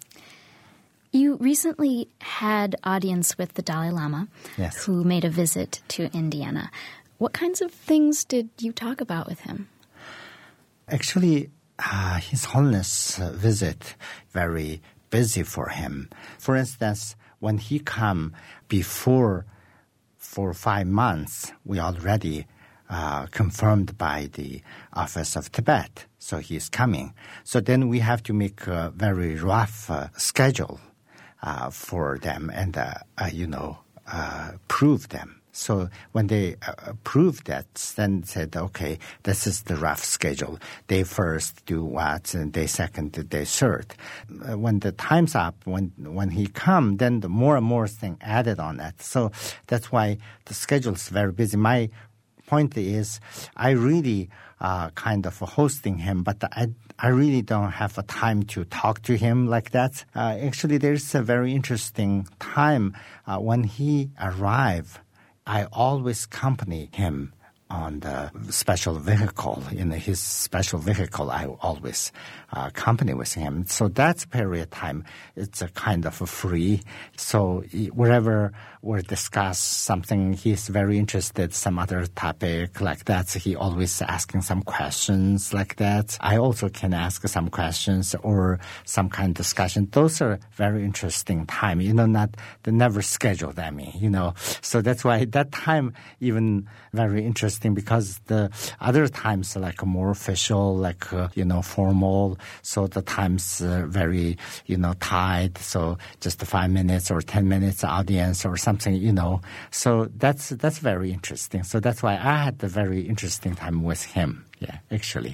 You recently had audience with the Dalai Lama, yes. who made a visit to Indiana. What kinds of things did you talk about with him? Actually, uh, His Holiness uh, visit very busy for him. For instance, when he come before for five months, we already uh, confirmed by the Office of Tibet. So he is coming. So then we have to make a very rough uh, schedule. uh, for them and, uh, uh, you know, uh, prove them. So when they uh, approved that, then said, okay, this is the rough schedule. Day first do what, and day second, day third. Uh, when the time's up, when when he come, then the more and more thing added on that. So that's why the schedule is very busy. My point is, I really uh, kind of hosting him, but I I really don't have a time to talk to him like that. Uh, actually, there's a very interesting time uh, when he arrived. I always accompany him on the special vehicle. In his special vehicle, I always uh, accompany with him. So that period of time, it's a kind of a free. So wherever we discuss something, he's very interested, some other topic like that. So he always asking some questions like that. I also can ask some questions or some kind of discussion. Those are very interesting time. You know, not they never scheduled. I mean, you know, so that's why that time even very interesting because the other times like more official, like uh, you know, formal. So the times uh, very you know tight. So just five minutes or ten minutes audience or something, you know. So that's that's very interesting. So that's why I had a very interesting time with him. Yeah, actually.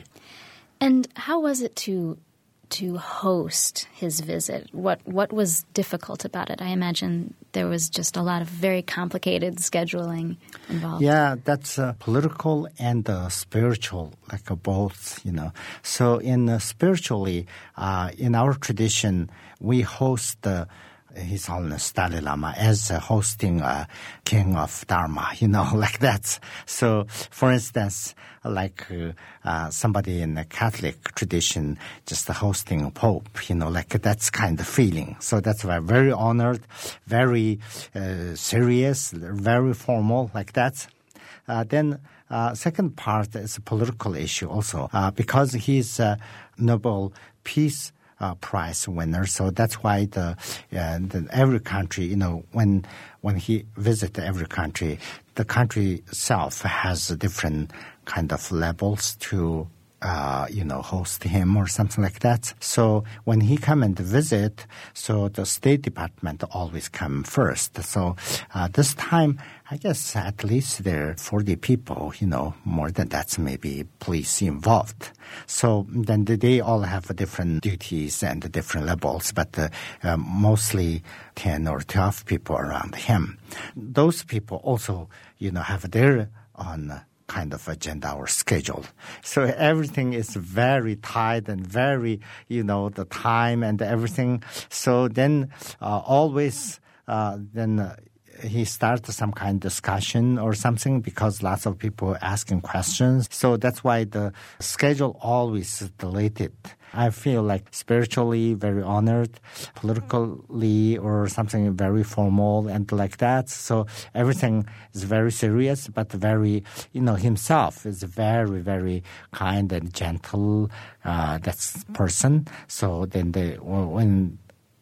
And how was it to to host his visit? What what was difficult about it? I imagine there was just a lot of very complicated scheduling involved. Yeah, that's uh, political and uh, spiritual, like uh, both, you know. So in uh, spiritually, uh, in our tradition, we host the uh, His Holiness Dalai Lama as uh, hosting a king of Dharma, you know, like that. So, for instance, like uh, uh, somebody in the Catholic tradition just hosting a Pope, you know, like that's kind of feeling. So that's why very honored, very uh, serious, very formal, like that. Uh, then uh, second part is a political issue also uh, because he's a Nobel Peace Uh, prize winner, so that's why the, uh, the every country, you know, when when he visits every country, the country itself has a different kind of levels to uh, you know host him or something like that. So when he come and visit, so the State Department always come first. So uh, this time, I guess at least there are forty people, you know, more than that, maybe police involved. So then they all have different duties and different levels, but uh, uh, mostly ten or twelve people around him. Those people also, you know, have their own kind of agenda or schedule. So everything is very tight and very, you know, the time and everything. So then uh, always uh, then uh, he starts some kind of discussion or something because lots of people are asking questions. So that's why the schedule always is delayed. I feel like spiritually very honored, politically or something very formal and like that. So everything is very serious, but very, you know, himself is very, very kind and gentle. Uh, that's person. So then they, when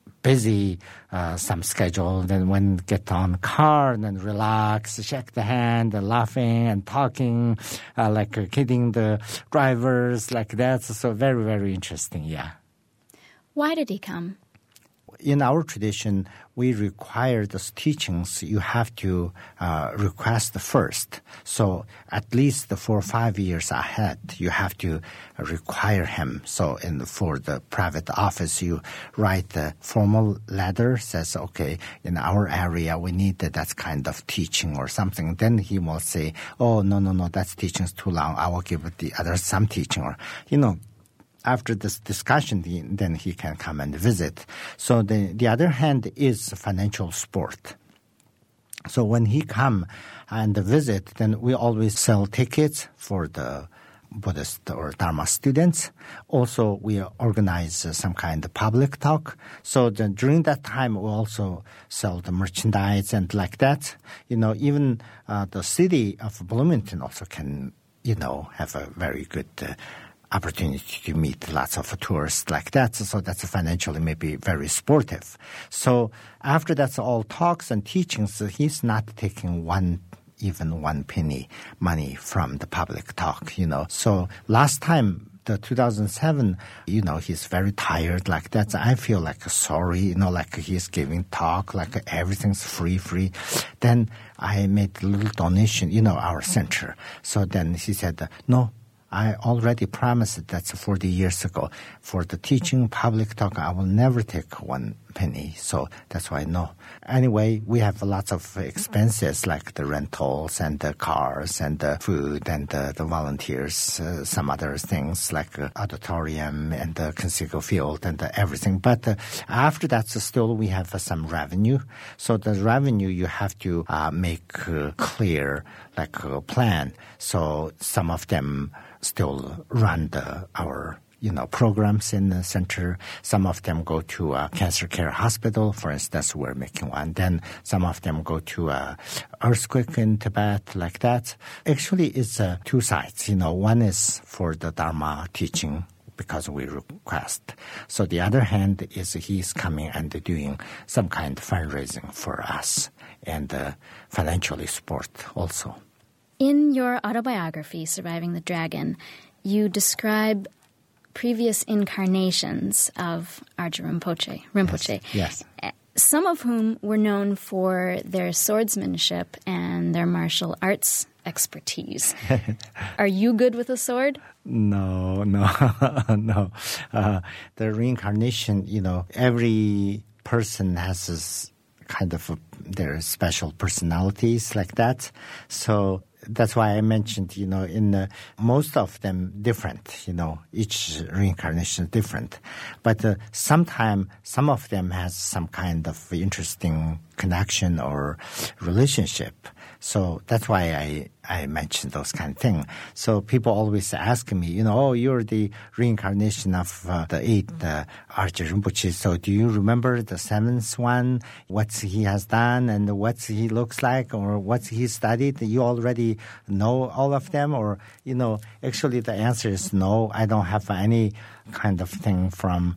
busy uh, some schedule, then when get on car and then relax, shake the hand and laughing and talking, uh, like uh, kidding the drivers like that. So very, very interesting, yeah. Why did he come? In our tradition, we require those teachings, you have to uh, request first. So at least for five years ahead, you have to require him. So in, for the private office, you write the formal letter, says, okay, in our area, we need that kind of teaching or something. Then he will say, oh, no, no, no, that teaching is too long. I will give the other some teaching. Or, you know, after this discussion, then he can come and visit. So the, the other hand is financial support. So when he come and visit, then we always sell tickets for the Buddhist or Dharma students. Also, we organize uh, some kind of public talk. So the, during that time, we also sell the merchandise and like that. You know, even uh, the city of Bloomington also can, you know, have a very good uh, opportunity to meet lots of tourists like that. So that's financially maybe very supportive. So after that's all talks and teachings, he's not taking one, even one penny money from the public talk, you know. So last time the two thousand seven, you know, he's very tired like that. I feel like sorry, you know, like he's giving talk, like everything's free, free. Then I made a little donation, you know, our center. So then he said, no, I already promised that's forty years ago. For the teaching public talk, I will never take one penny. So that's why no. Anyway, we have lots of expenses like the rentals and the cars and the food and the, the volunteers, uh, some other things like uh, auditorium and the Conseco Field and the everything. But uh, after that, so still we have uh, some revenue. So the revenue you have to uh, make uh, clear, like a plan. So some of them still run the, our you know, programs in the center. Some of them go to a cancer care hospital. For instance, we're making one. Then some of them go to a earthquake in Tibet, like that. Actually, it's uh, two sides. You know, one is for the Dharma teaching because we request. So the other hand is he's coming and doing some kind of fundraising for us and uh, financially support also. In your autobiography, Surviving the Dragon, you describe previous incarnations of Arja Rinpoche, Rinpoche yes, yes. Some of whom were known for their swordsmanship and their martial arts expertise. Are you good with a sword? No, no, no. Uh, the reincarnation, you know, every person has this kind of a, their special personalities like that. So that's why I mentioned, you know, in uh, most of them different, you know, each reincarnation is different. But uh, sometimes some of them has some kind of interesting connection or relationship. So that's why I, I mentioned those kind of things. So people always ask me, you know, oh, you're the reincarnation of uh, the eighth uh, Arja Rinpoche. So do you remember the seventh one, what he has done and what he looks like or what he studied? You already know all of them? Or, you know, actually the answer is no, I don't have any kind of thing from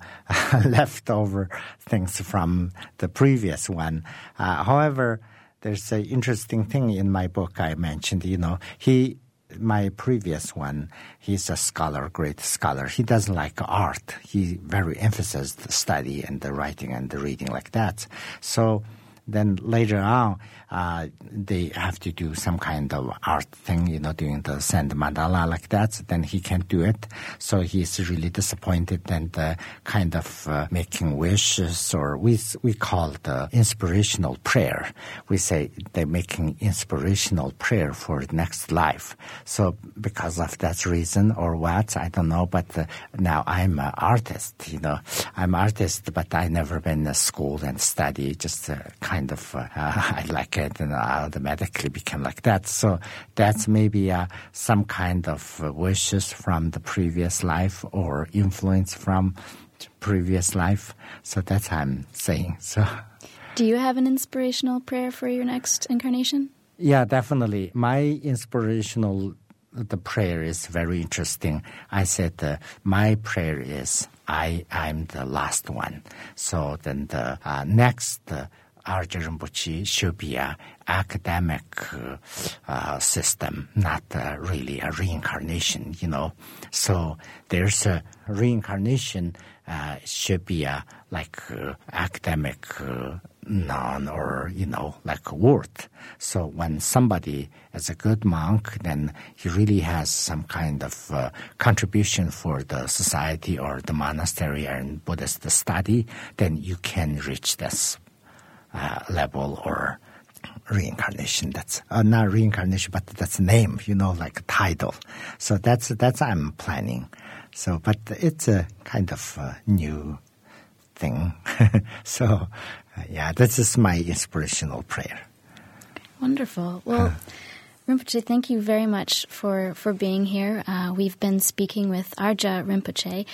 leftover things from the previous one. Uh, however, there's an interesting thing in my book I mentioned, you know, he, my previous one, he's a scholar, great scholar. He doesn't like art. He very emphasized the study and the writing and the reading like that. So then later on, uh, they have to do some kind of art thing, you know, doing the sand mandala like that. Then he can't do it. So he's really disappointed and uh, kind of uh, making wishes, or we we call the inspirational prayer. We say they're making inspirational prayer for next life. So because of that reason or what, I don't know. But uh, now I'm an artist, you know. I'm an artist, but I never been to school and study. Just uh, kind of, uh, I like it, and I automatically became like that. So that's maybe uh, some kind of uh, wishes from the previous life or influence from previous life. So that's what I'm saying. So, do you have an inspirational prayer for your next incarnation? Yeah, definitely. My inspirational the prayer is very interesting. I said uh, my prayer is I I'm the last one. So then the uh, next. Uh, Arja Rinpoche should be an academic uh, uh, system, not uh, really a reincarnation, you know. So there's a reincarnation uh, should be a like uh, academic uh, noun or, you know, like a word. So when somebody is a good monk, then he really has some kind of uh, contribution for the society or the monastery and Buddhist study, then you can reach this Uh, level or reincarnation. That's uh, not reincarnation, but that's a name, you know, like a title. So that's that's I'm planning. So, but it's a kind of uh, new thing. so, uh, yeah, this is my inspirational prayer. Wonderful. Well, uh, Rinpoche, thank you very much for for being here. Uh, we've been speaking with Arja Rinpoche,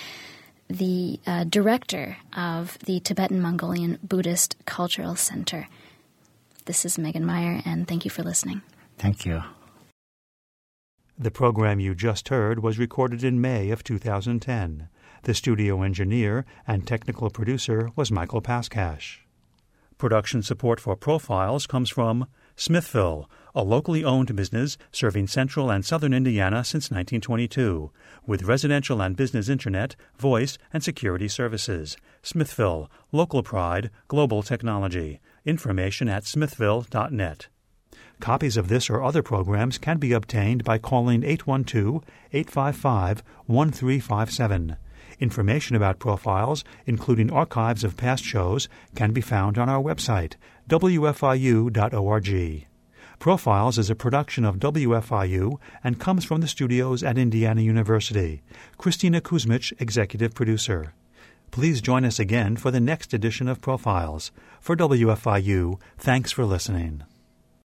the uh, director of the Tibetan-Mongolian Buddhist Cultural Center. This is Megan Meyer, and thank you for listening. Thank you. The program you just heard was recorded in May of two thousand ten. The studio engineer and technical producer was Michael Paskash. Production support for Profiles comes from Smithville, a locally owned business serving central and southern Indiana since nineteen twenty-two, with residential and business internet, voice, and security services. Smithville, local pride, global technology. Information at smithville dot net. Copies of this or other programs can be obtained by calling eight one two, eight five five, one three five seven. Information about Profiles, including archives of past shows, can be found on our website, w f i u dot org. Profiles is a production of W F I U and comes from the studios at Indiana University. Christina Kuzmich, executive producer. Please join us again for the next edition of Profiles. For W F I U, thanks for listening.